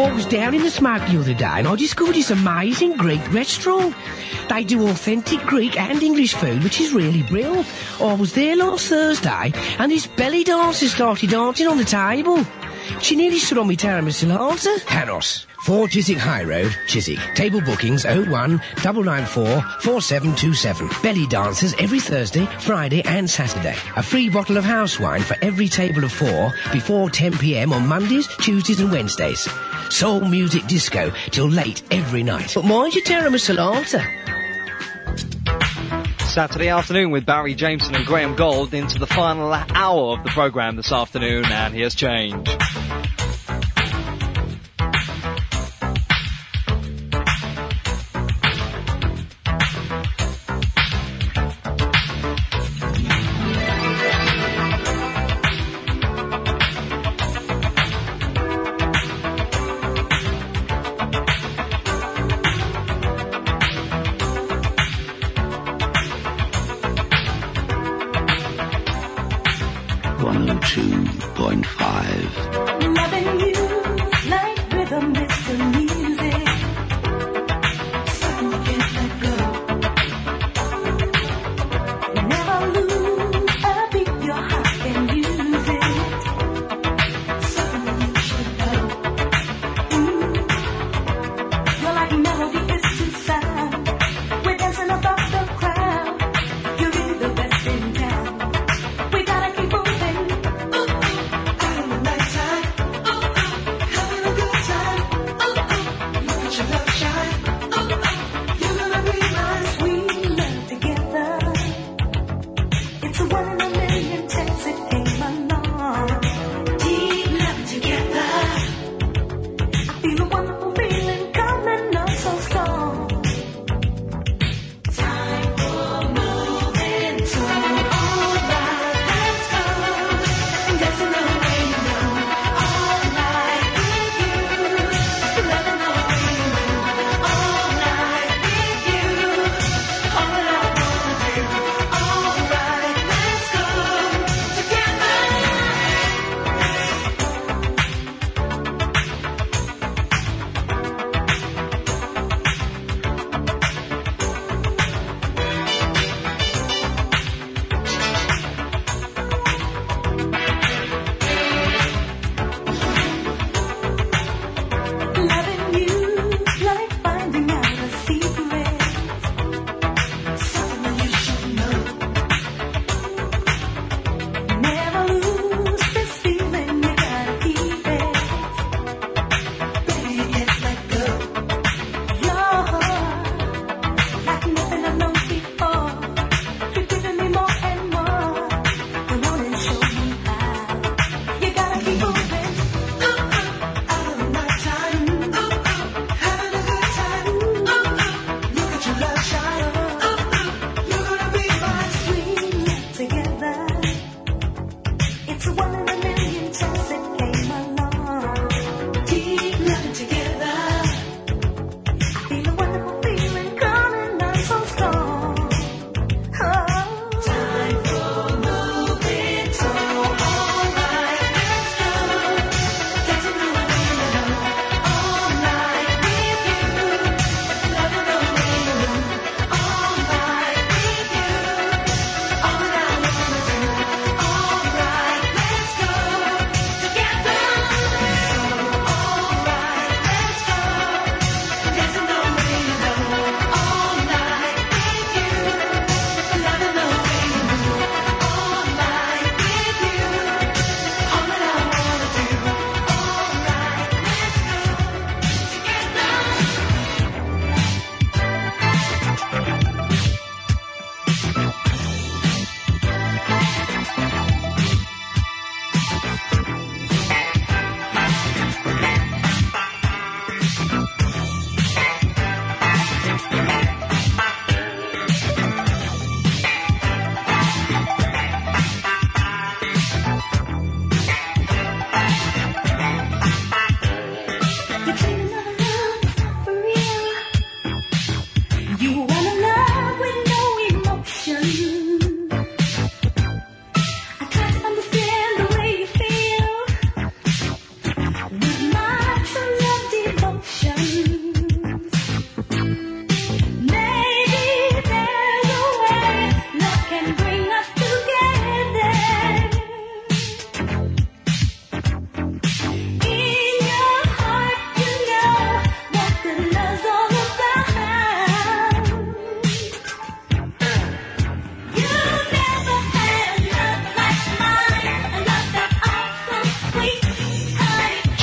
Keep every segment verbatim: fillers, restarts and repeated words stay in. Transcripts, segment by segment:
I was down in the smoke the other day and I discovered this amazing Greek restaurant. They do authentic Greek and English food, which is really brilliant. I was there last Thursday and this belly dancer started dancing on the table. She nearly stood on me tiramisu latte. Panos, four Chiswick High Road, Chiswick. Table bookings oh one nine nine four four seven two seven. Belly dancers every Thursday, Friday and Saturday. A free bottle of house wine for every table of four before ten p.m. on Mondays, Tuesdays and Wednesdays. Soul music disco till late every night. But mind your tiramisu latte. Saturday afternoon with Barry Jameson and Graham Gold into the final hour of the programme this afternoon, and here's Change. one oh two point five. Loving you like rhythm is the music. Something you can't let go. Never lose a beat, your heart can use it. Something you should know. Mm. You're like melody is to sound. We're dancing above the crowd. You're really the best in town. We gotta keep moving.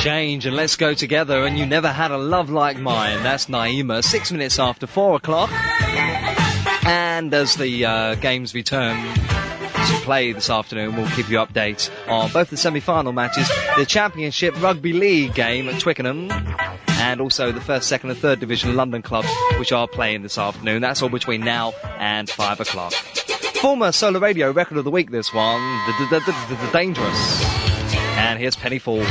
Change and let's go together, and you never had a love like mine. That's Naima, six minutes after four o'clock. And as the uh, games return to play this afternoon, we'll keep you updates on both the semi-final matches, the Championship Rugby League game at Twickenham, and also the first, second and third division London clubs, which are playing this afternoon. That's all between now and five o'clock. Former Solar Radio Record of the Week, this one, the, the, the, the, the Dangerous. And here's Penny Fall.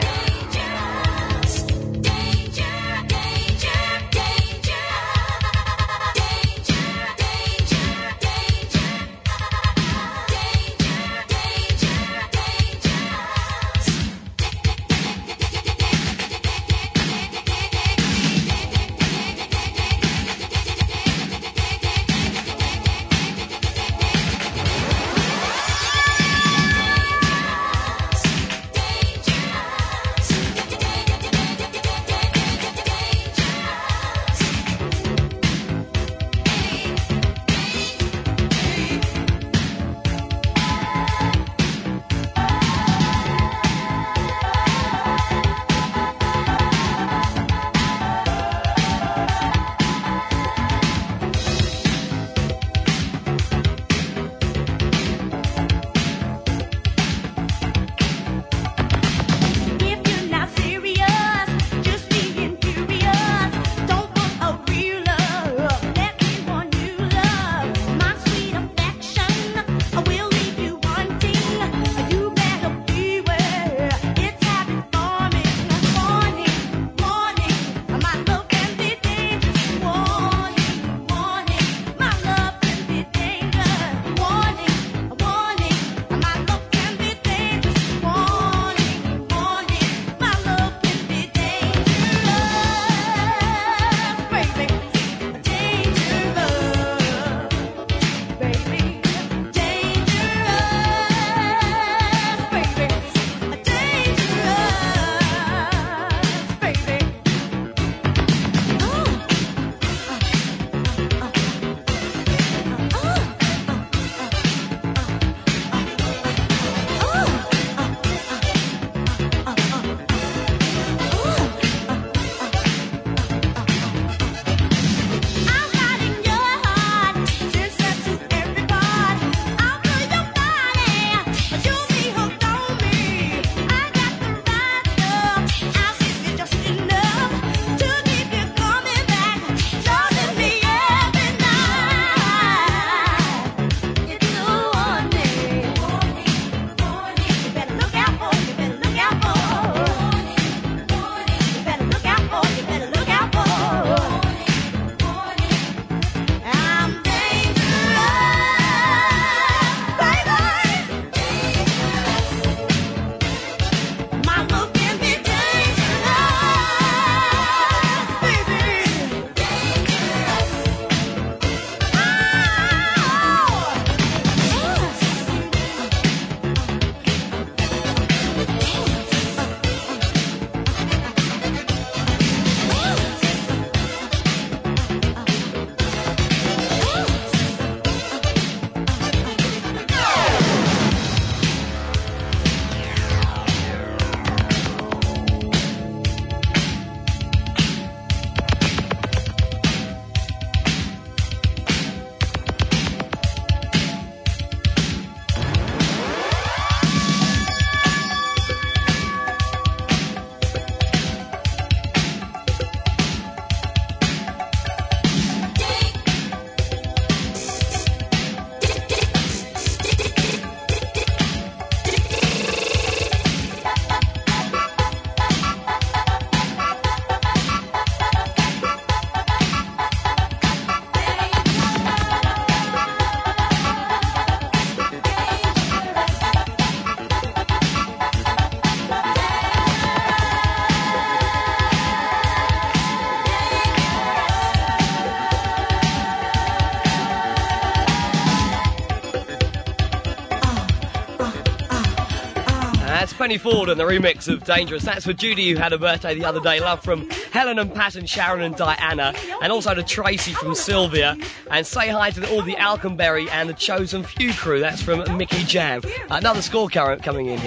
That's Penny Ford and the remix of Dangerous. That's for Judy, who had a birthday the other day. Love from Helen and Pat and Sharon and Diana. And also to Tracy from Sylvia. And say hi to the, all the Alconberry and the Chosen Few crew. That's from Mickey Jam. Another score current coming in here.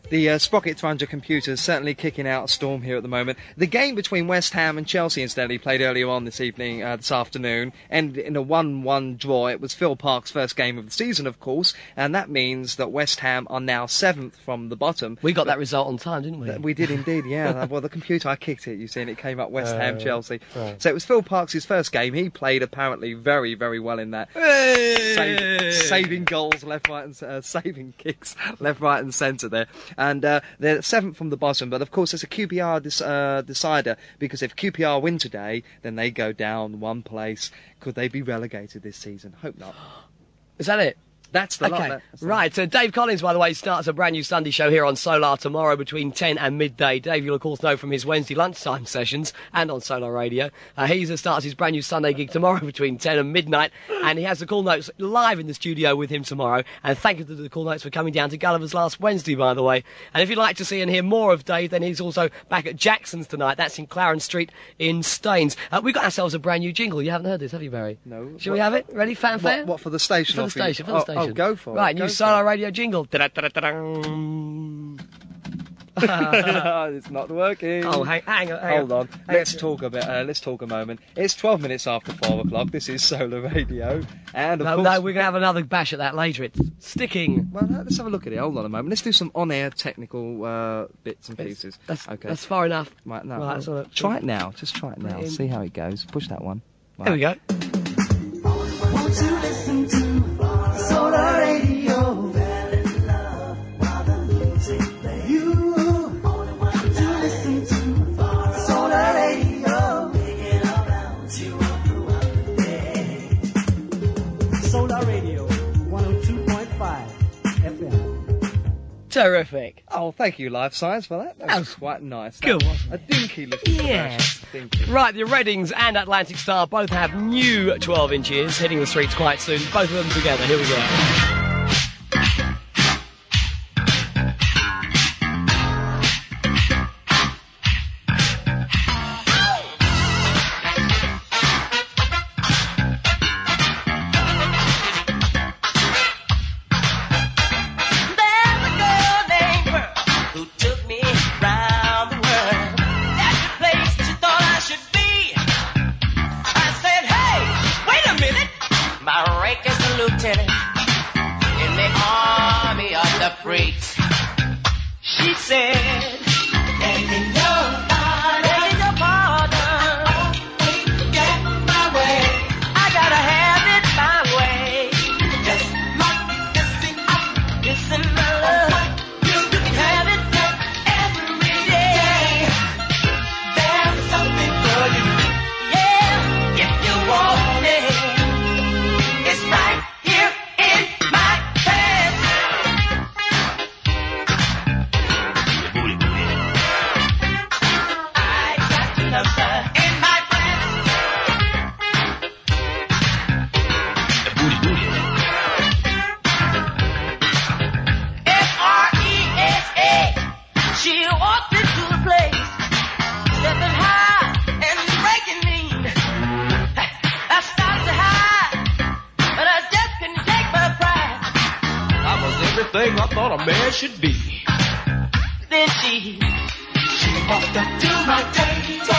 The uh, Sprocket two hundred computer is certainly kicking out a storm here at the moment. The game between West Ham and Chelsea, incidentally, played earlier on this evening, uh, this afternoon, ended in a one one draw. It was Phil Park's first game of the season, of course, and that means that West Ham are now seventh from the bottom. We got that result on time, didn't we? We did indeed, yeah. Well, the computer, I kicked it, you see, and it came up West Ham, Uh, Chelsea. right. So it was Phil Park's his first game. He played apparently very, very well in that. Hey! Save, saving goals left, right, and uh, saving kicks left, right, and centre there. And uh, they're seventh from the bottom. But of course, it's a Q P R dis- uh, decider, because if Q P R win today, then they go down one place. Could they be relegated this season? Hope not. Is that it? That's the lot. Okay, That's the- right. So Dave Collins, by the way, starts a brand new Sunday show here on Solar tomorrow between ten and midday. Dave, you'll of course know from his Wednesday lunchtime sessions and on Solar Radio. Uh, he starts his brand new Sunday gig tomorrow between ten and midnight, and he has the Cool Notes live in the studio with him tomorrow. And thank you to the Cool Notes for coming down to Gulliver's last Wednesday, by the way. And if you'd like to see and hear more of Dave, then he's also back at Jackson's tonight. That's in Clarence Street in Staines. Uh, we've got ourselves a brand new jingle. You haven't heard this, have you, Barry? No. Shall we What- have it? Ready? Fanfare? What, what, for the station? For the or you- station, for the oh, station. Oh, go for it. Right, go new for Solar it. Radio jingle. Da-da-da-da-dum. It's not working. Oh, hang, hang on, hang Hold on. Hang Let's talk a bit. Uh, let's talk a moment. It's twelve minutes after four o'clock. This is Solar Radio, and of No, course, no, we're going to have another bash at that later. It's sticking. well, let's have a look at it. Hold on a moment. Let's do some on-air technical uh, bits and pieces. That's, okay. that's far enough. Right, no, Right, that's all right. try it now. Just try it now. In. See how it goes. Push that one. Right. There we go. Won't you listen to Solar Radio? Fell in love while the music played. You only want to listen to Solar Radio. Make it around zero through one day. Solar Radio, one oh two point five F M. Terrific. Oh, thank you, Life Science, for that. That That was was quite nice. That good, was wasn't a dinky little Yes. version. Dinky. Right, the Readings and Atlantic Star both have new twelve inches hitting the streets quite soon. Both of them together. Here we go. There's a girl named Pearl who took me round the world. That's the place she thought I should be. I said, hey, wait a minute. My rank is a lieutenant in the army of the freaks. She said, begging your pardon, begging your pardon. Get my way. I gotta have it my way. Just like kissing, kissing my love. You can have it every day. There's something for you. Yeah, if you want it. It's right here in my hand. I got your number in my F R E S A. She walked into the place, stepping high and breaking mean. I started to hide, but I just couldn't take my pride. I was everything I thought a man should be. Then she, she walked up to my table.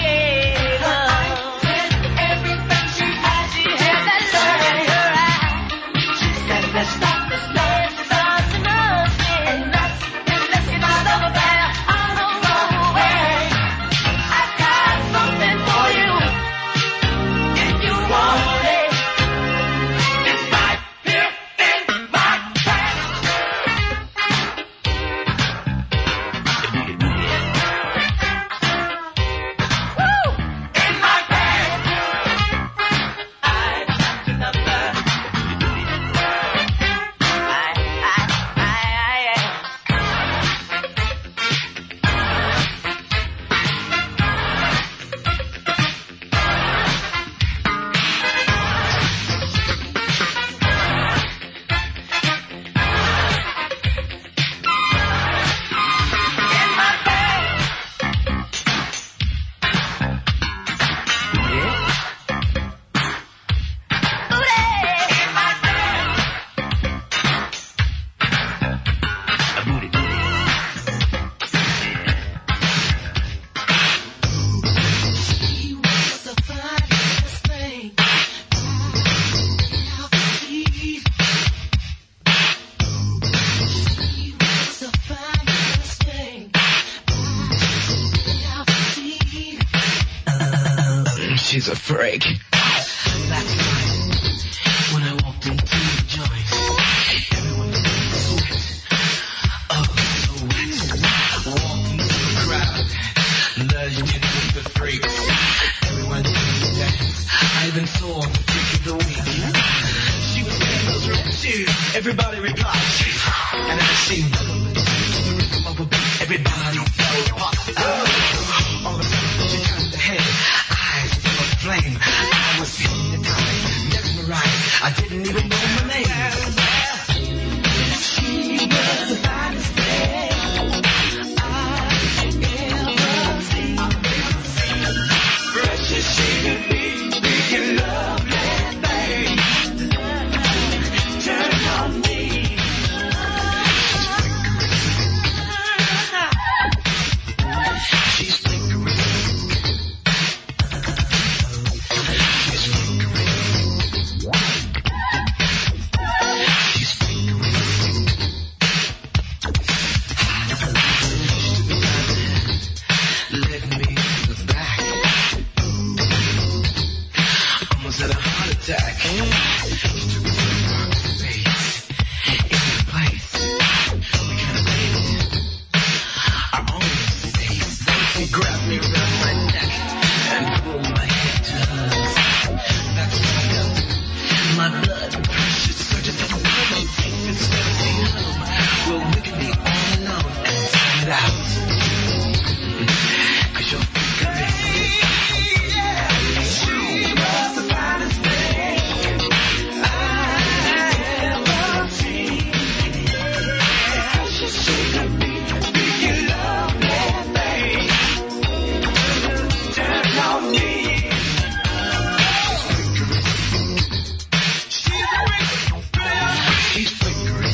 Everything she had, she had that look in her eye. She said, let's stop the snow. Start to nothing. And let's, and let's get all over there. All over the way. I got something for you. If you want it. It's right here in my hand. she's a freak. That's right. When I walked into the joint, everyone was sweat. Oh, so wet. Walking through the crowd, nudging with the freaks. Everyone doing the dance. I even saw the freak of the week. She was wearing those red shoes. Everybody replied, she's hot. And then she moved to the rhythm of a beat. Everybody fell apart. Oh, all of a sudden she turned her head. Eyes full of flame. I was hypnotized, mesmerized. I didn't even know my name. She was the finest thing I've ever seen. Fresh as she could be, big lovely thing. Turn on me. She's flickering. She's flickering. She's flickering. Let me to the back. Almost had a heart attack. She took me to a dark space. Into the place we kind of made our own space. She grabbed me around my neck and pulled my head to hers. That's what I felt. My blood pressure surges as a woman takes its fancy home. Well, we can be all alone and sing it out. Cause you're flickering. She was the finest thing I've ever seen. She could be big lovely thing. Turn on me. She's flickering. She's flickering.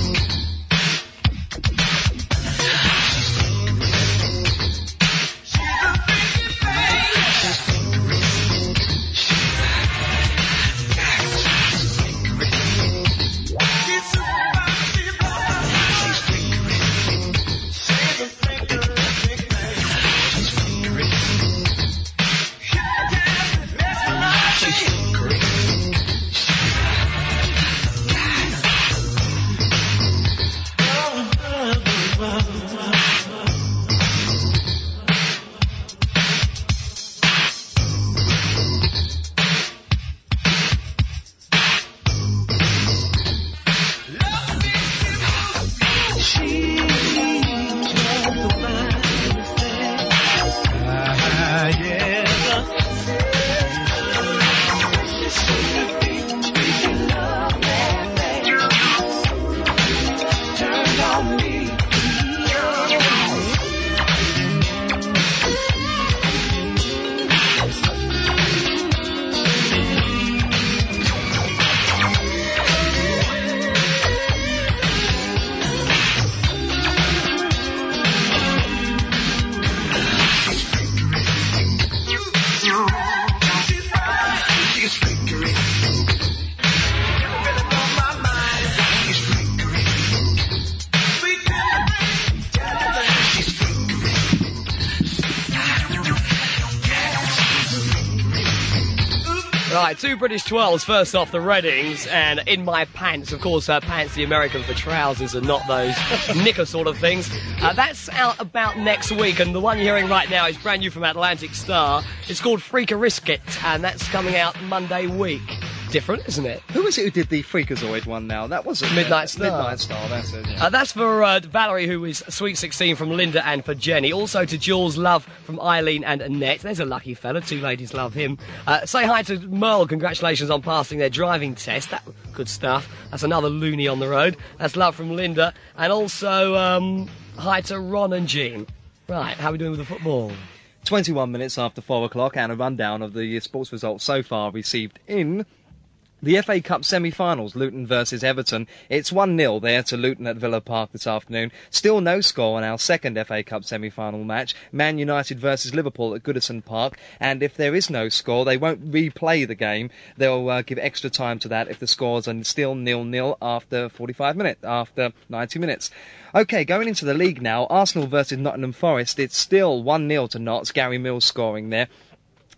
Right, two British twirls. First off, the Reddings, and In My Pants. Of course, uh, pants, the American for trousers, and not those knicker sort of things. Uh, that's out about next week, and the one you're hearing right now is brand new from Atlantic Star. It's called Freakarisket, and that's coming out Monday week. Different, isn't it? Who was it who did the Freakazoid one now? That wasn't Midnight Star. Midnight Star, that's it. Yeah. Uh, that's for uh, Valerie, who is Sweet sixteen from Linda, and for Jenny. Also to Jules Love from Eileen and Annette. There's a lucky fella. Two ladies love him. Uh, say hi to Merle. Congratulations on passing their driving test. That good stuff. That's another loony on the road. That's love from Linda. And also um, hi to Ron and Jean. Right, how are we doing with the football? twenty-one minutes after four o'clock, and a rundown of the sports results so far received in the F A Cup semi-finals, Luton versus Everton. It's one nil there to Luton at Villa Park this afternoon. Still no score on our second F A Cup semi-final match, Man United versus Liverpool at Goodison Park. And if there is no score, they won't replay the game. They'll uh, give extra time to that if the scores are still nil nil after forty-five minutes, after ninety minutes. OK, going into the league now, Arsenal versus Nottingham Forest. It's still one nil to Notts, Gary Mills scoring there.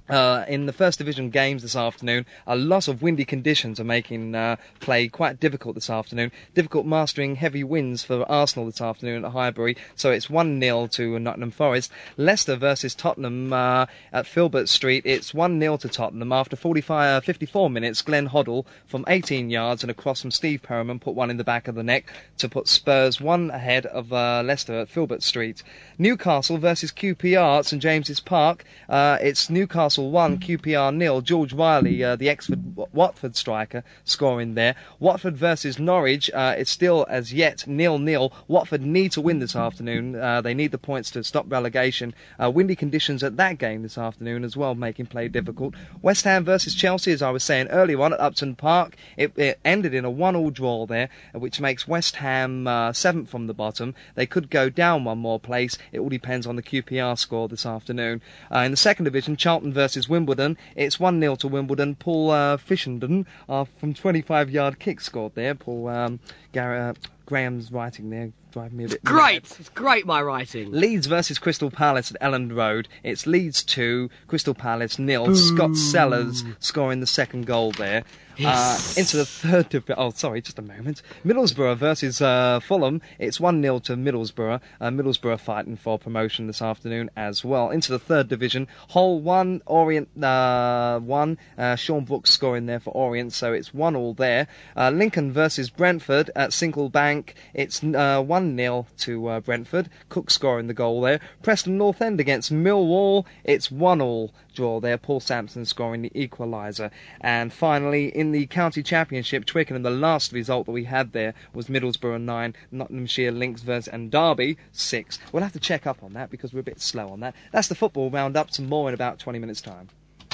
Uh, in the First Division games this afternoon, a lot of windy conditions are making uh, play quite difficult this afternoon. Difficult mastering heavy winds for Arsenal this afternoon at Highbury, so it's one nil to Nottingham Forest. Leicester versus Tottenham uh, at Filbert Street, it's one nil to Tottenham. After forty-five, uh, fifty-four minutes, Glenn Hoddle from eighteen yards and across from Steve Perriman put one in the back of the neck to put Spurs one ahead of uh, Leicester at Filbert Street. Newcastle versus Q P R at St James's Park, uh, it's Newcastle one, Q P R nil. George Riley, uh, the ex-Watford striker, scoring there. Watford versus Norwich, uh, it's still as yet nil nil. Watford need to win this afternoon. Uh, they need the points to stop relegation. Uh, windy conditions at that game this afternoon as well, making play difficult. West Ham versus Chelsea, as I was saying earlier on at Upton Park, it, it ended in a one-all draw there, which makes West Ham uh, seventh from the bottom. They could go down one more place. It all depends on the Q P R score this afternoon. Uh, in the second division, Charlton versus Wimbledon, it's one nil to Wimbledon. Paul uh, Fishenden uh, from twenty-five yard kick scored there. Paul um, Gar- uh, Graham's writing there driving me a bit Great! mad. It's great, my writing. Leeds versus Crystal Palace at Elland Road. It's Leeds two, Crystal Palace nil. Scott Sellers scoring the second goal there. Uh, into the third division. Oh, sorry, just a moment. Middlesbrough versus uh, Fulham. It's one nil to Middlesbrough. Uh, Middlesbrough fighting for promotion this afternoon as well. Into the third division. Hull one, Orient uh, one. Uh, Sean Brooks scoring there for Orient, so it's one all there. Uh, Lincoln versus Brentford at Sinklebank. It's uh, one nil to uh, Brentford. Cook scoring the goal there. Preston North End against Millwall. It's one all draw there. Paul Sampson scoring the equaliser. And finally, in the County Championship, Twickenham, the last result that we had there was Middlesbrough nine, Nottinghamshire Lynx versus and Derby six. We'll have to check up on that because we're a bit slow on that. That's the football roundup. Some more in about twenty minutes' time.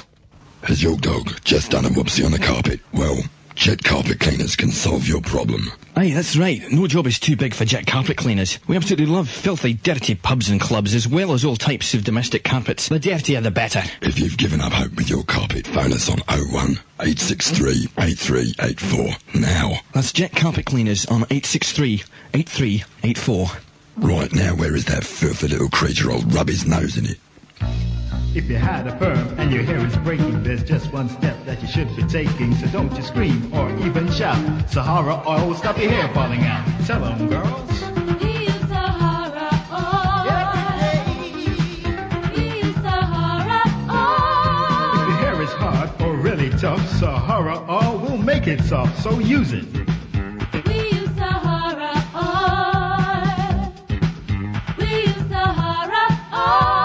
Has your dog just done a whoopsie on the carpet? Well, Jet Carpet Cleaners can solve your problem. Aye, that's right. No job is too big for Jet Carpet Cleaners. We absolutely love filthy, dirty pubs and clubs, as well as all types of domestic carpets. The dirtier, the better. If you've given up hope with your carpet, phone us on oh one, eight six three, eight three eight four now. That's Jet Carpet Cleaners on eight six three, eight three eight four. Right now, where is that filthy little creature? I'll rub his nose in it. If you had a perm and your hair is breaking, there's just one step that you should be taking. So don't you scream or even shout. Sahara oil will stop your hair falling out. Tell them, girls. Use Sahara oil. Use Sahara oil. If your hair is hard or really tough, Sahara oil will make it soft. So use it. We use Sahara oil. We use Sahara oil.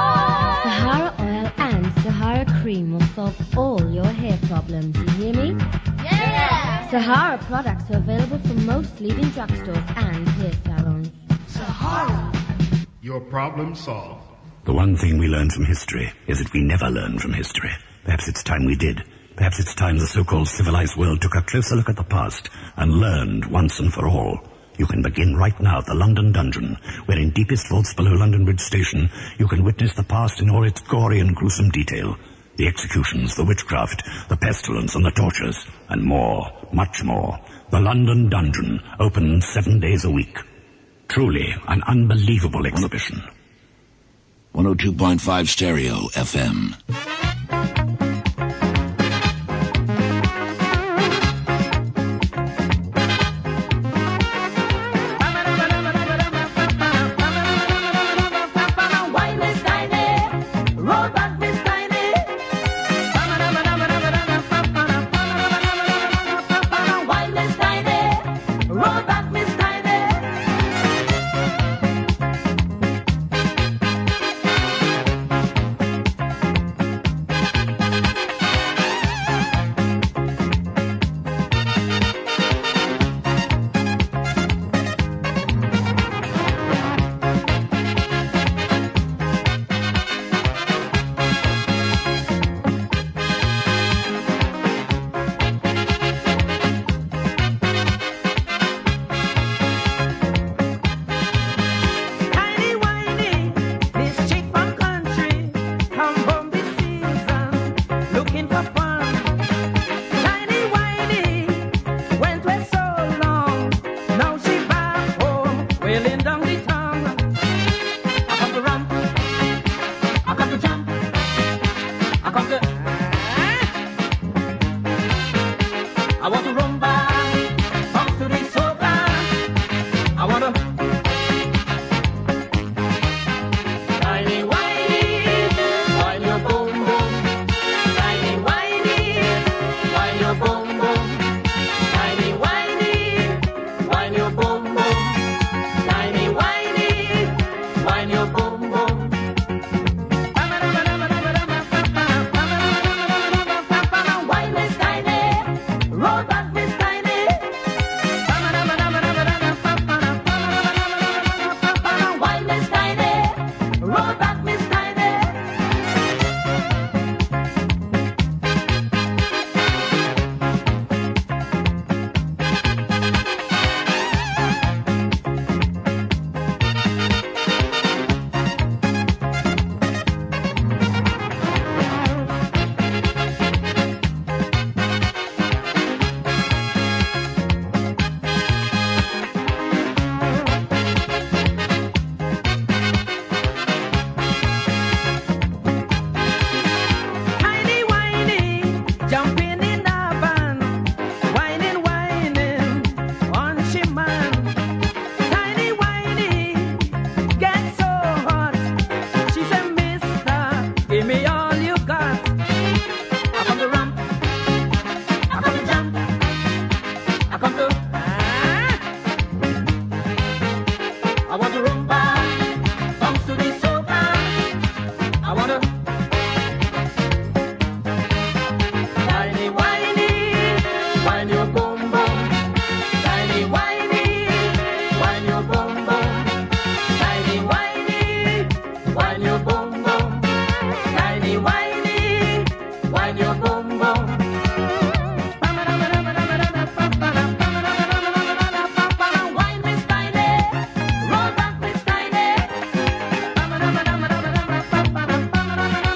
Sahara cream will solve all your hair problems. You hear me? Yeah! Sahara products are available from most leading drugstores and hair salons. Sahara! Your problem solved. The one thing we learn from history is that we never learn from history. Perhaps it's time we did. Perhaps it's time the so-called civilized world took a closer look at the past and learned once and for all. You can begin right now at the London Dungeon, where in deepest vaults below London Bridge Station, you can witness the past in all its gory and gruesome detail. The executions, the witchcraft, the pestilence and the tortures, and more, much more. The London Dungeon, open seven days a week. Truly an unbelievable exhibition. one oh two point five Stereo F M.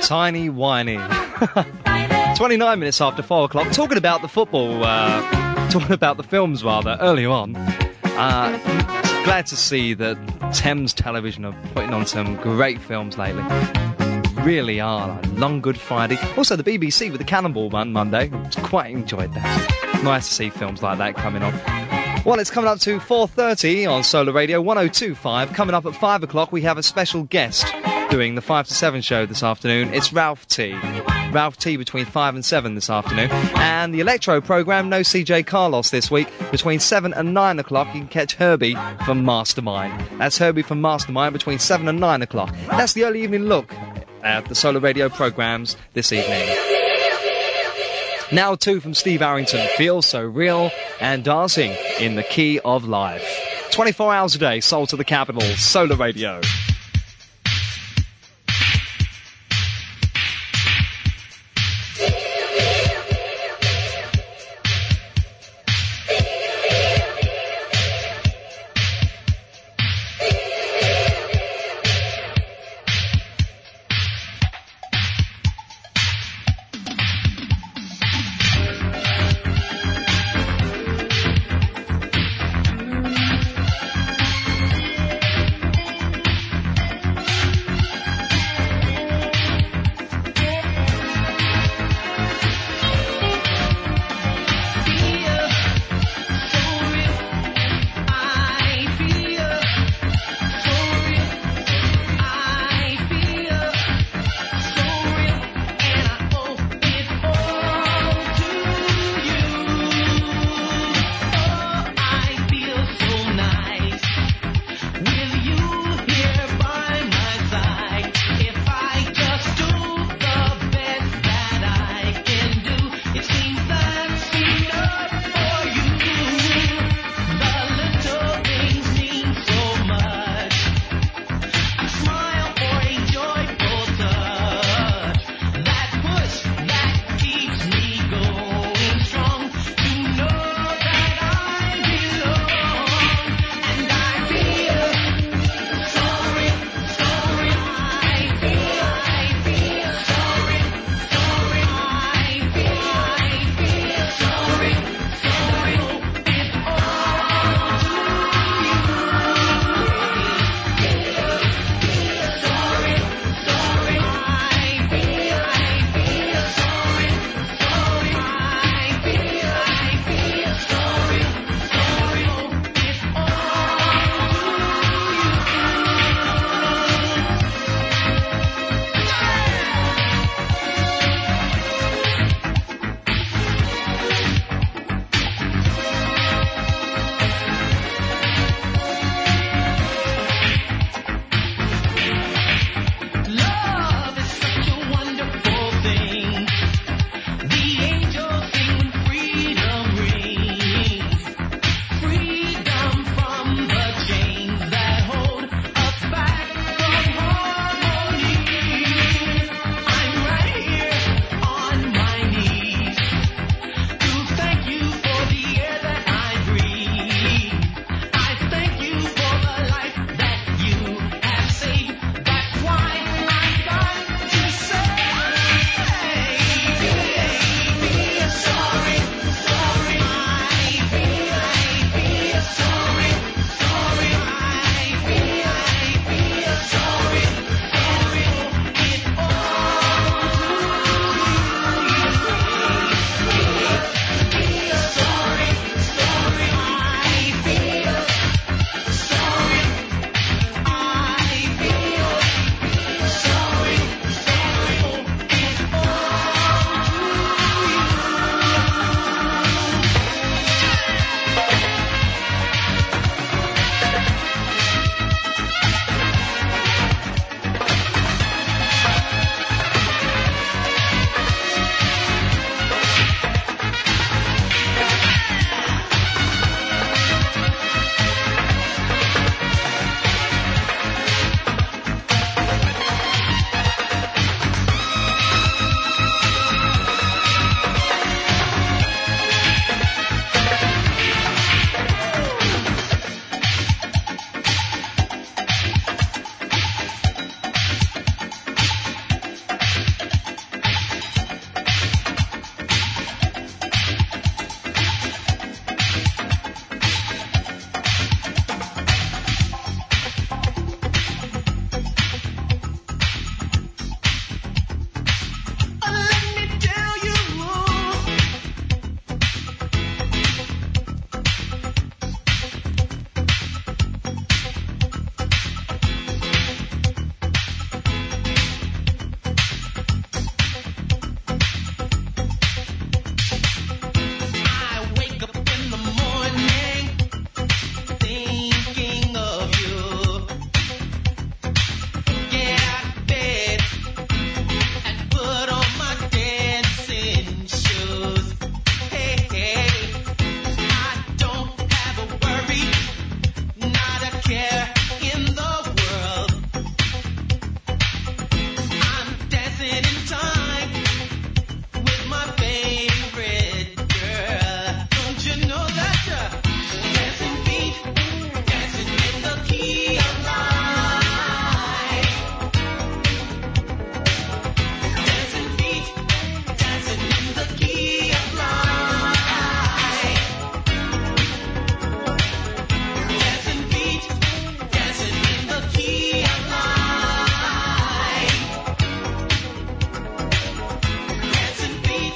Tiny Whiny. twenty-nine minutes after four o'clock. Talking about the football, uh, talking about the films rather, earlier on. Uh, glad to see that Thames Television are putting on some great films lately. Really are, like Long Good Friday. Also the B B C with the Cannonball one Monday. Quite enjoyed that. Nice to see films like that coming on. Well, it's coming up to four thirty on Solar Radio one oh two point five. Coming up at five o'clock, we have a special guest doing the five to seven show this afternoon. It's Ralph T. Ralph T between five and seven this afternoon. And the Electro programme, no C J Carlos this week. Between seven and nine o'clock, you can catch Herbie from Mastermind. That's Herbie from Mastermind between seven and nine o'clock. That's the early evening look at the Solar Radio programmes this evening. Now two from Steve Arrington, Feels So Real and Dancing in the Key of Life. twenty-four hours a day, sold to the capital, Solar Radio.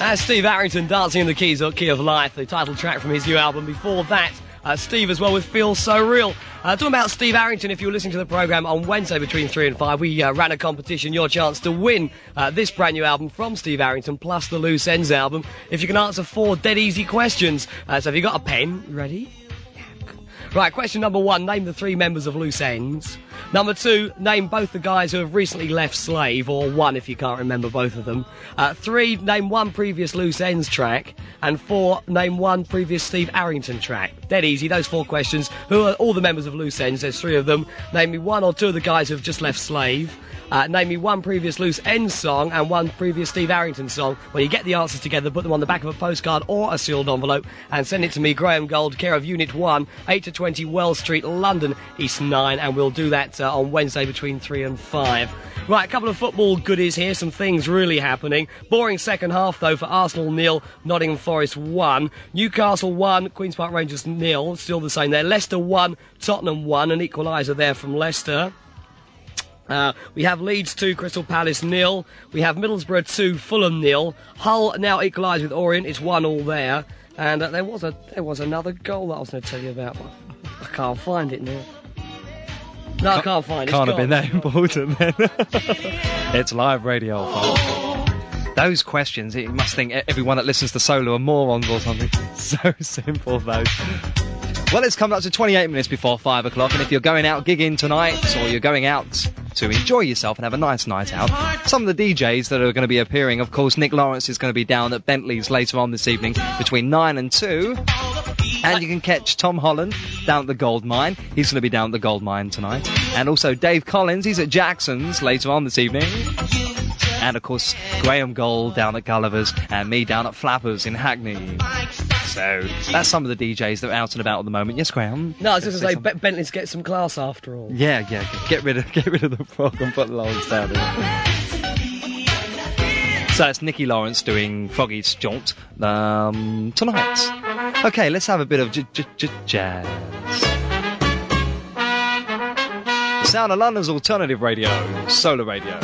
That's Steve Arrington, Dancing in the Keys or Key of Life, the title track from his new album. Before that, uh, Steve as well with Feel So Real. Uh, talking about Steve Arrington, if you were listening to the programme on Wednesday between three and five, we uh, ran a competition, your chance to win uh, this brand new album from Steve Arrington, plus the Loose Ends album, if you can answer four dead easy questions. Uh, so have you got a pen? You ready? Right, question number one, name the three members of Loose Ends. Number two, name both the guys who have recently left Slave, or one if you can't remember both of them. Uh, three, name one previous Loose Ends track. And four, name one previous Steve Arrington track. Dead easy, those four questions. Who are all the members of Loose Ends? There's three of them. Name me one or two of the guys who have just left Slave. Uh, name me one previous Loose Ends song and one previous Steve Arrington song. When you get the answers together, put them on the back of a postcard or a sealed envelope and send it to me, Graham Gold, care of Unit one, eight to twenty Wells Street, London, East nine, and we'll do that uh, on Wednesday between three and five. Right, a couple of football goodies here, some things really happening. Boring second half, though, for Arsenal nil, Nottingham Forest one. Newcastle one, Queen's Park Rangers nil, still the same there. Leicester one, Tottenham one, an equaliser there from Leicester. Uh, we have Leeds two, Crystal Palace nil. We have Middlesbrough two, Fulham nil. Hull now equalised with Orient. It's one all there. And uh, there was a there was another goal that I was going to tell you about, but I can't find it now. No, I can't find it. Can't It's have been gone. that important then. It's live radio, folks. Those questions, you must think everyone that listens to Solo are morons or something. So simple, those. Well, it's come up to twenty-eight minutes before five o'clock, and if you're going out gigging tonight, or you're going out to enjoy yourself and have a nice night out, some of the D Js that are going to be appearing, of course, Nick Lawrence is going to be down at Bentley's later on this evening between nine and two. And you can catch Tom Holland down at the Gold Mine. He's going to be down at the Gold Mine tonight. And also Dave Collins, he's at Jackson's later on this evening. And, of course, Graham Gold down at Gulliver's and me down at Flappers in Hackney. So, that's some of the D Js that are out and about at the moment. Yes, Graham? No, I was just going to say, Be- Bentley's get some class after all. Yeah, yeah, get rid of get rid of the frog and put Lawrence down there. So that's Nicky Lawrence doing Froggy's Jaunt um, tonight. Okay, let's have a bit of j- j- j- jazz. The sound of London's alternative radio, Solar Radio.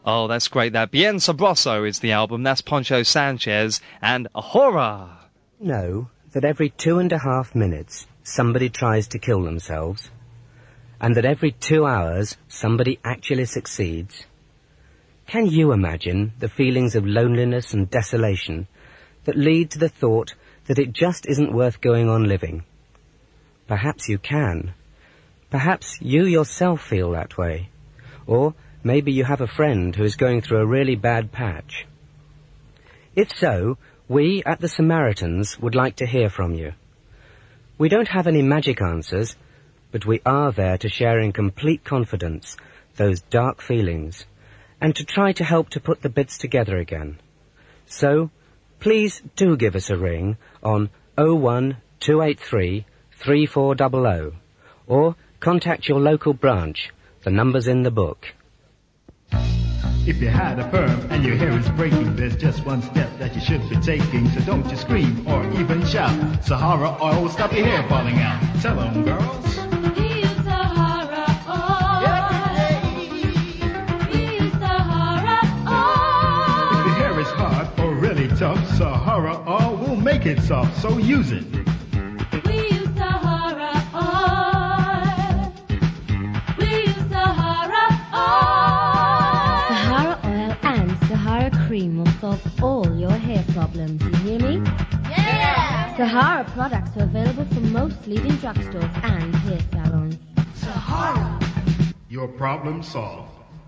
Oh, that's great. That Bien Sabroso is the album. That's Poncho Sanchez and Ahora. Know that every two and a half minutes somebody tries to kill themselves, and that every two hours somebody actually succeeds. Can you imagine the feelings of loneliness and desolation that lead to the thought that it just isn't worth going on living? Perhaps you can. Perhaps you yourself feel that way. Or maybe you have a friend who is going through a really bad patch. If so, we at the Samaritans would like to hear from you. We don't have any magic answers, but we are there to share in complete confidence those dark feelings and to try to help to put the bits together again. So, please do give us a ring on oh one two eight three three four zero zero or contact your local branch. The number's in the book. If you had a perm and your hair is breaking, there's just one step that you should be taking. So don't you scream or even shout. Sahara oil will stop your hair falling out. Tell them, girls. We use Sahara oil. We use Sahara oil. If your hair is hard or really tough, Sahara oil will make it soft. So use it. We use Sahara oil. We use Sahara oil. Sahara oil and Sahara cream will solve all your hair problems. You hear me? Yeah! Sahara products are available from most leading drugstores and hair salons. Sahara. Your problem solved.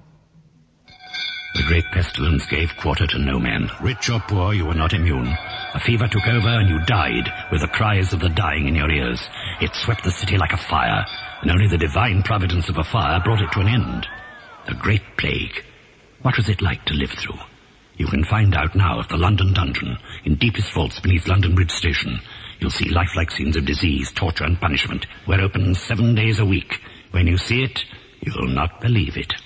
The great pestilence gave quarter to no man. Rich or poor, you were not immune. A fever took over and you died, with the cries of the dying in your ears. It swept the city like a fire, and only the divine providence of a fire brought it to an end. The Great Plague. What was it like to live through? You can find out now at the London Dungeon, in deepest vaults beneath London Bridge Station. You'll see lifelike scenes of disease, torture and punishment. We're open seven days a week. When you see it, you'll not believe it.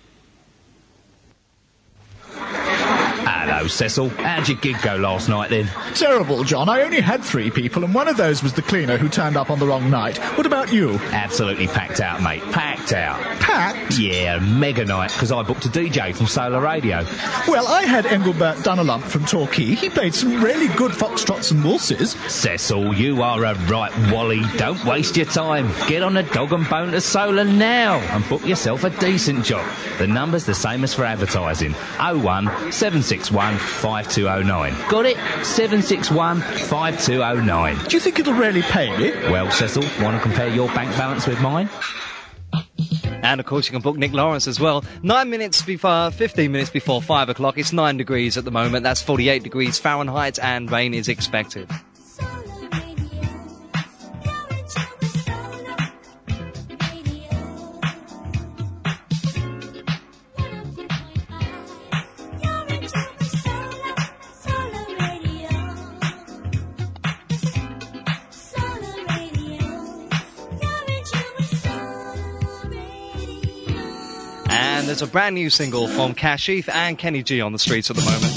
Hello, Cecil. How'd your gig go last night, then? Terrible, John. I only had three people, and one of those was the cleaner who turned up on the wrong night. What about you? Absolutely packed out, mate. Packed out. Packed? Yeah, mega night, because I booked a D J from Solar Radio. Well, I had Engelbert Dunalump from Torquay. He played some really good foxtrots and waltzes. Cecil, you are a right wally. Don't waste your time. Get on the dog and bone to Solar now and book yourself a decent job. The number's the same as for advertising. oh one seven six one five two oh nine. Got it? seven six one five two oh nine. Do you think it'll really pay me? Well, Cecil, want to compare your bank balance with mine? And of course you can book Nick Lawrence as well. Nine minutes before, fifteen minutes before five o'clock. It's nine degrees at the moment. That's forty-eight degrees Fahrenheit and rain is expected. And there's a brand new single from Kashif and Kenny G on the streets at the moment.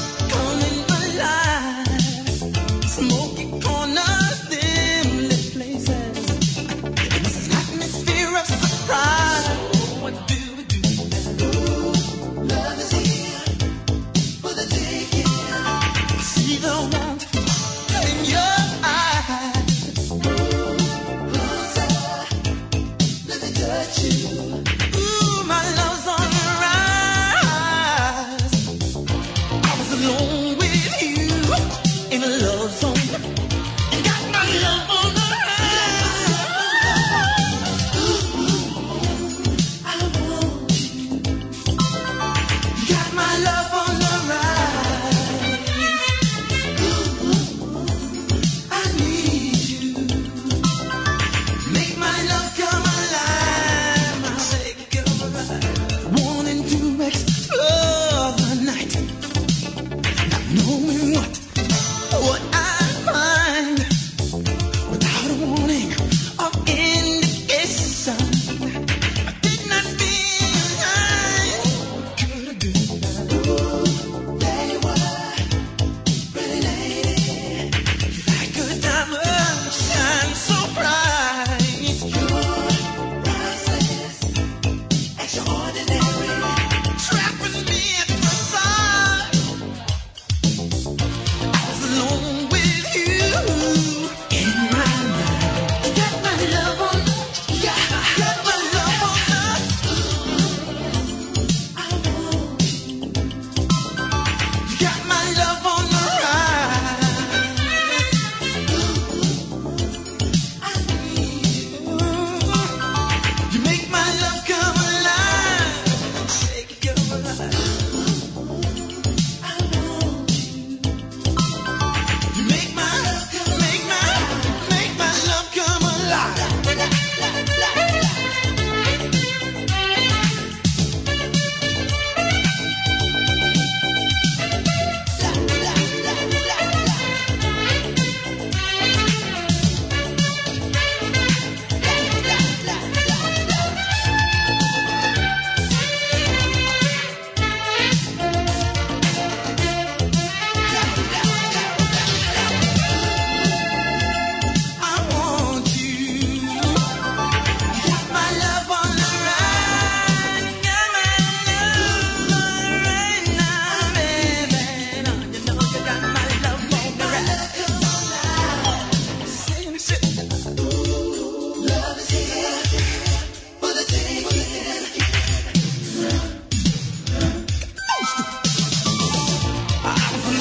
Smoky corners, dimly lit.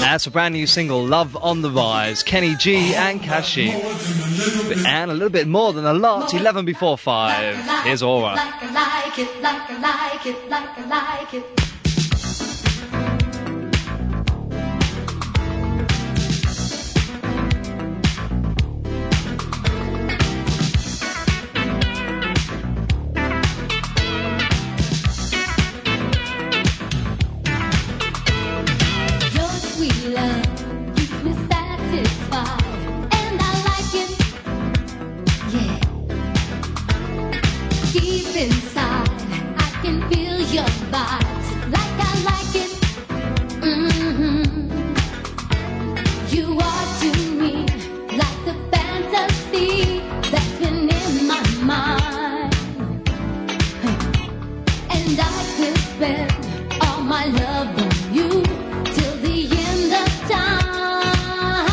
That's a brand new single, Love on the Rise, Kenny G and Kashif. And a little bit more than a lot, eleven before five. Here's Aura. Like I like it, like I like it, like I like it. Your sweet love keeps me satisfied, and I like it. Yeah. Deep inside, I can feel your vibes, like I like it. Mm-hmm. You are to me like the fantasy that's been in my mind, and I could spend all my love on you till the end of time.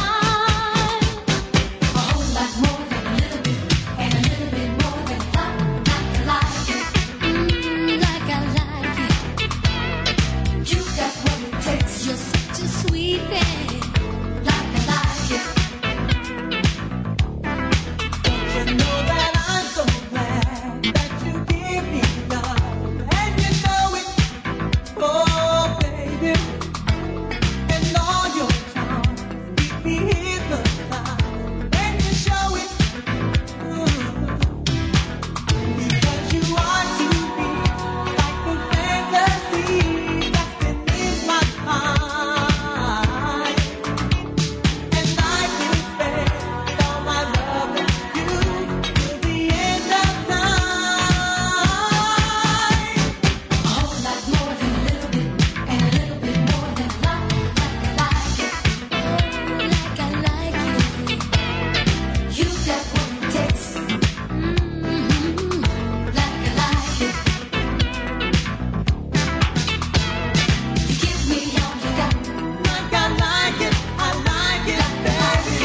A whole lot more than a little bit, and a little bit more than a lot. Like I like it, mm, like I like it. You got what it takes. You're such a sweet thing. Like I like it. Don't you know that I'm so glad that you give me love, and you know it, oh baby, and all your charms keep me hypnotized, and you show it, mm. Because you are to me like the fantasy that's been in my mind, and I can spend all my love on you till the end of time. A whole lot more than a little bit, and a little bit more than a lot. Like I like it, like I like it. You got what it takes. Mm-hmm. Like I like it. You give me all you got. Like I like it, I like it, baby.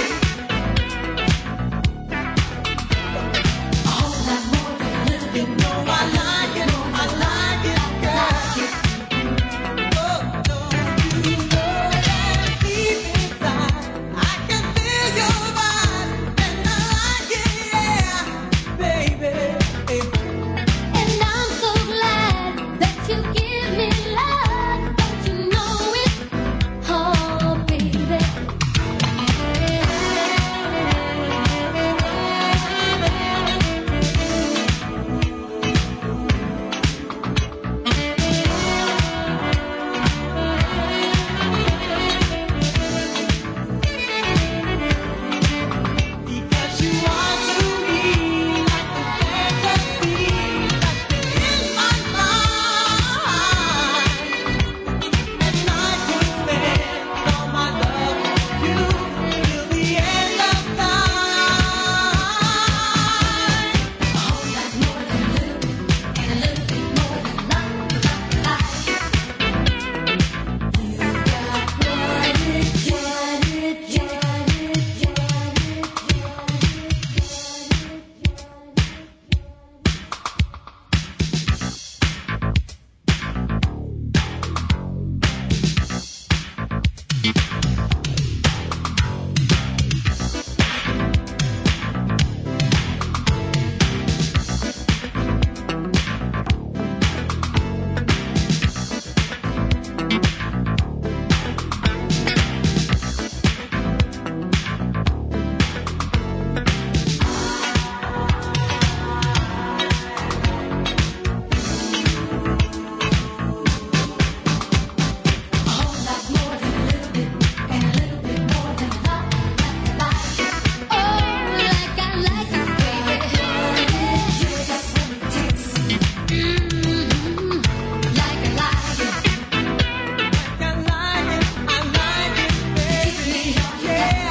A whole lot more than a little bit. No, I like it, I like it, girl. Oh, no, you know that deep inside I can feel your vibe, and I like it, yeah, baby. And I'm so glad that you give me love. Don't you know it? Oh, baby. Because you are to me like the fantasy that's been in my mind, and I can spend all my love on you till the end of time. A whole lot more than a little bit, and a little bit more than a lot. Like I like it. You got what it takes. What it takes. A whole lot more than a little bit, and a little bit more than a lot. Like I like it. Oh, like I like it, baby. You got what it takes. Mm-hmm. Like I like it. Like I like it, I like it, baby. Yeah.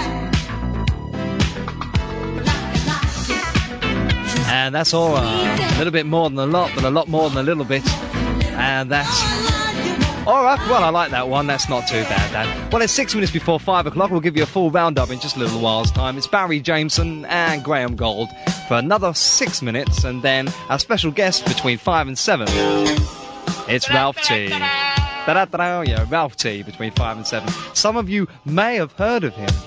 Like I like it. And that's all. uh, A little bit more than a lot, but a lot more than a little bit. And that's all right. Well, I like that one. That's not too bad, Dan. Well, it's six minutes before five o'clock. We'll give you a full roundup in just a little while's time. It's Barry Jameson and Graham Gold for another six minutes, and then our special guest between five and seven. It's Ralph T. Da-da-da-da, yeah, Ralph T between five and seven. Some of you may have heard of him.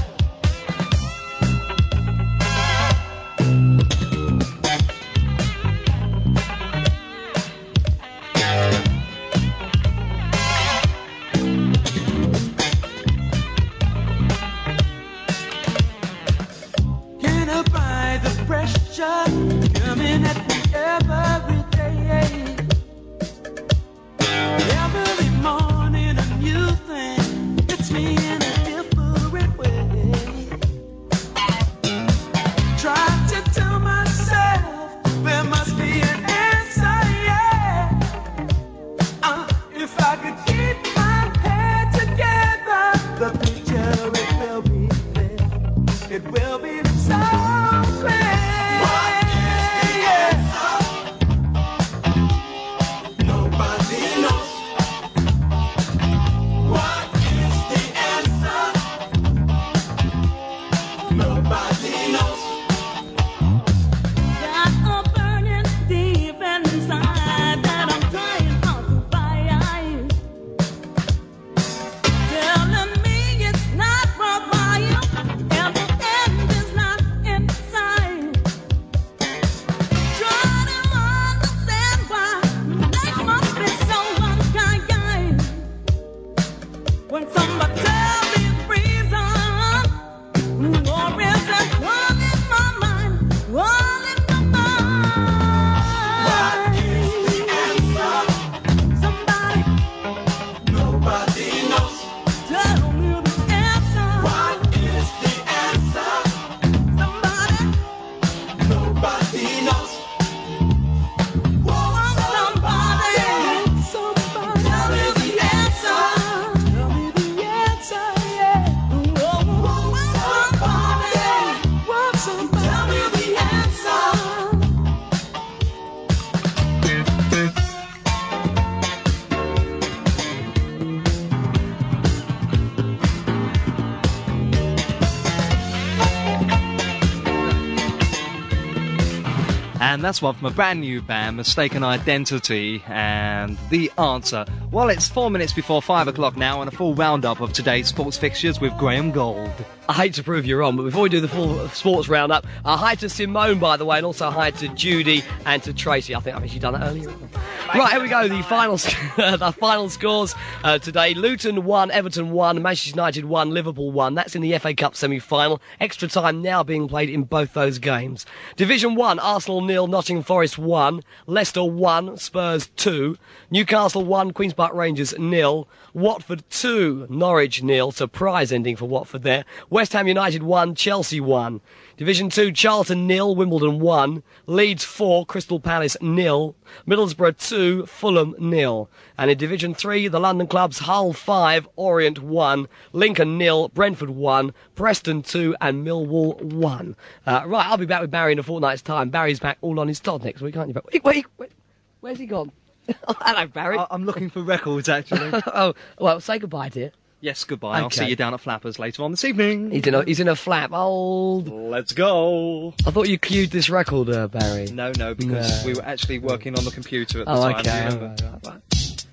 Can I buy the pressure coming at me every day? Every morning a new thing hits me in a different way. Try to tell myself there must be an answer, yeah. Uh, if I could keep my head together, the picture it will be clear. It will be so clear. What is the answer? Nobody knows. What is the answer? Nobody knows. Got a burning deep inside that I'm trying hard to fight. Telling me it's not worthwhile, and the end is not in sight. Trying to understand why life must be so unkind. When somebody tell me the reason, or is it one in my mind, one in my mind? What is the answer? Somebody Nobody knows. tell me the answer. What is the answer? Somebody, Nobody knows. want somebody, somebody tell me the answer. Tell me the answer, yeah. Oh, want somebody, want somebody tell me the answer. And that's one from a brand new band, Mistaken Identity, and the answer. Well, it's four minutes before five o'clock now, and a full roundup of today's sports fixtures with Graham Gold. I hate to prove you wrong, but before we do the full sports roundup, uh, hi to Simone, by the way, and also hi to Judy and to Tracy. I think I've actually done that earlier. Right, here we go. The final, sc- the final scores uh, today: Luton one, Everton one, Manchester United one, Liverpool one. That's in the F A Cup semi-final. Extra time now being played in both those games. Division one: Arsenal nil, Nottingham Forest one, Leicester one, Spurs two, Newcastle one, Queen's Park Rangers nil, Watford two, Norwich nil. Surprise ending for Watford there. West Ham United one, Chelsea one. Division two, Charlton nil, Wimbledon one, Leeds four, Crystal Palace nil, Middlesbrough two, Fulham nil. And in Division three, the London clubs Hull five, Orient one, Lincoln nil, Brentford one, Preston two, and Millwall one. Uh, right, I'll be back with Barry in a fortnight's time. Barry's back all on his Todd next week, aren't you? Wait, wait, wait. Where's he gone? Oh, hello, Barry. I- I'm looking for records, actually. Oh, well, say goodbye, dear. Yes, goodbye. I'll Okay. see you down at Flappers later on this evening. He's in a, he's in a flap. Old. Let's go. I thought you cued this record, uh, Barry. No, no, because No. we were actually working on the computer at the Oh, time. okay. do you remember? Right, right, right.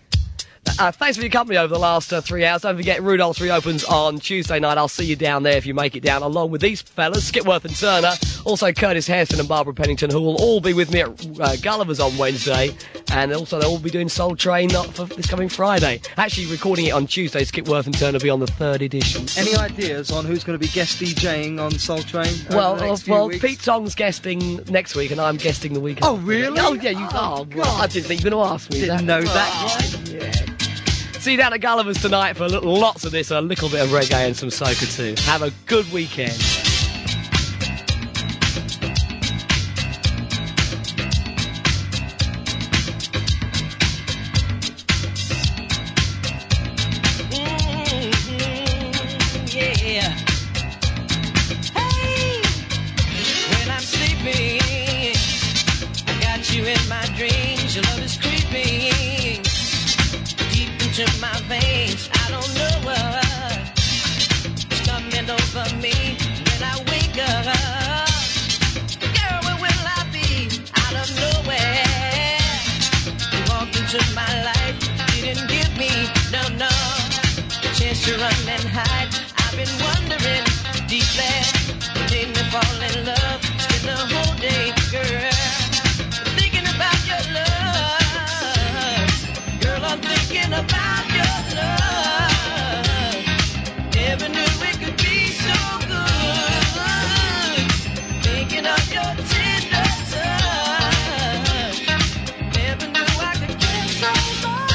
Uh, thanks for your company over the last uh, three hours. Don't forget, Rudolph's reopens on Tuesday night. I'll see you down there if you make it down, along with these fellas, Skipworth and Turner, also Curtis Hairston and Barbara Pennington, who will all be with me at uh, Gulliver's on Wednesday, and also they'll all be doing Soul Train uh, for this coming Friday. Actually, recording it on Tuesday, Skipworth and Turner will be on the third edition. Any ideas on who's going to be guest DJing on Soul Train? over Well, the uh, next few well, weeks? Pete Tong's guesting next week, and I'm guesting the week. Oh, after. really? Oh, yeah, you. Oh, well, I didn't think you were going to ask me. Didn't that. know that. Oh, yeah. See you down at Gulliver's tonight for a little, lots of this, a little bit of reggae and some soca too. Have a good weekend. Yeah. Hey, when I'm sleeping, I got you in my dreams. Your love is creeping deep into my veins. I don't know what's coming over me when place to run and hide. I've been wondering deeply, what made me fall in love. Spend the whole day, girl, thinking about your love. Girl, I'm thinking about your love. Never knew it could be so good. Thinking of your tender touch. Never knew I could get so much.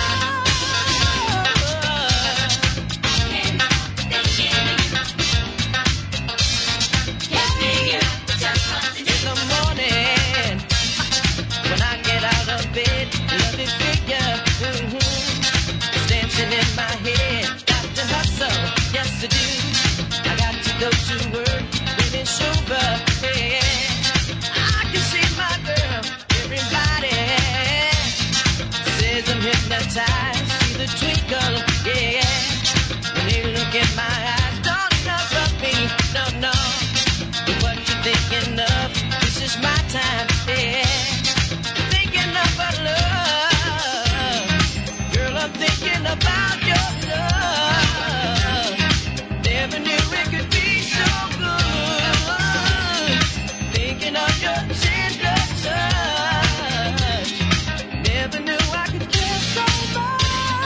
In the morning, when I get out of bed, lovely figure, mm-hmm, is dancing in my head. Got to hustle, yes I do. I got to go to work when it's over. Yeah, I can see my girl, everybody says I'm hypnotized. See the twinkle, yeah, when they look in my eyes. Don't interrupt me, no, no. But what you thinking of? This is my time, yeah. Thinking of our love. Girl, I'm thinking about your love. Never knew it could be so good. Thinking of your tender touch. Never knew I could care so much.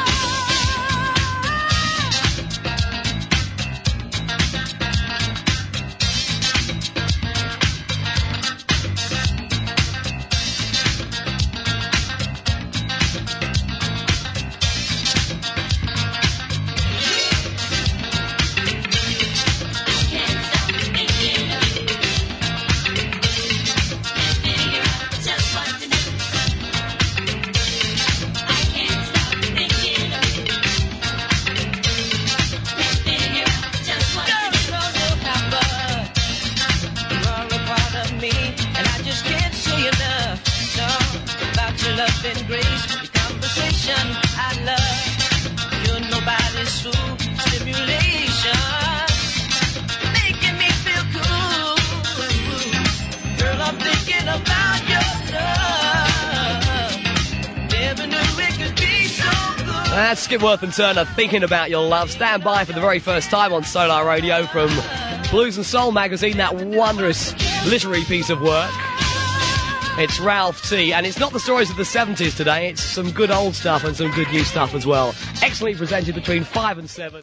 And grace, the conversation I love. You're nobody's fool, stimulation, making me feel cool. Girl, I'm thinking about your love. Never knew it could be so good. That's Skipworth and Turner, Thinking About Your Love. Stand by for the very first time on Solar Radio from Blues and Soul magazine, that wondrous literary piece of work. It's Ralph T, and it's not the stories of the seventies today, it's some good old stuff and some good new stuff as well. Excellently presented between five and seven.